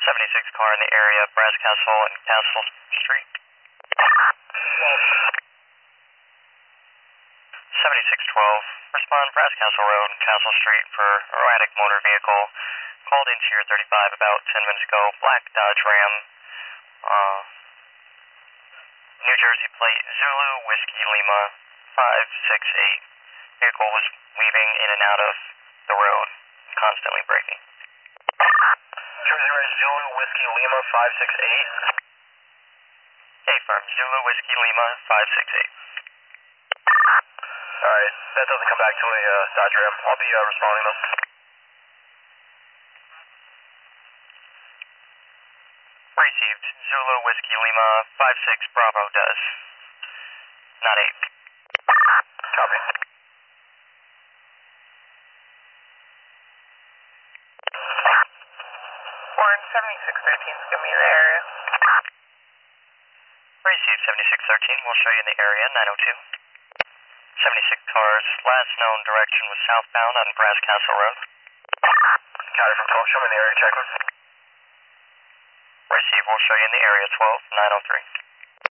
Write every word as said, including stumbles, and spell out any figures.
seventy-six car in the area, Brass Castle and Castle Street. seventy-six twelve, respond Brass Castle Road and Castle Street for erratic motor vehicle. Called into your thirty-five about ten minutes ago, black Dodge Ram, uh, New Jersey plate, Zulu Whiskey Lima five six eight. Vehicle was weaving in and out of the road, constantly braking. Jersey Red Zulu Whiskey Lima five six eight. Hey, firm, Zulu Whiskey Lima five six eight. Alright, that doesn't come back to a uh, Dodge Ram. I'll be uh, responding though. Received, Zulu Whiskey Lima five six Bravo does. Not eight. Copy. Warren seventy-six thirteen is going to be in the area. Received, seventy-six thirteen, we'll show you in the area, nine oh two. seventy-six cars, last known direction was southbound on Brass Castle Road. County from twelve, show me in the area checklist. Receive, we'll show you in the area, twelve nine oh three.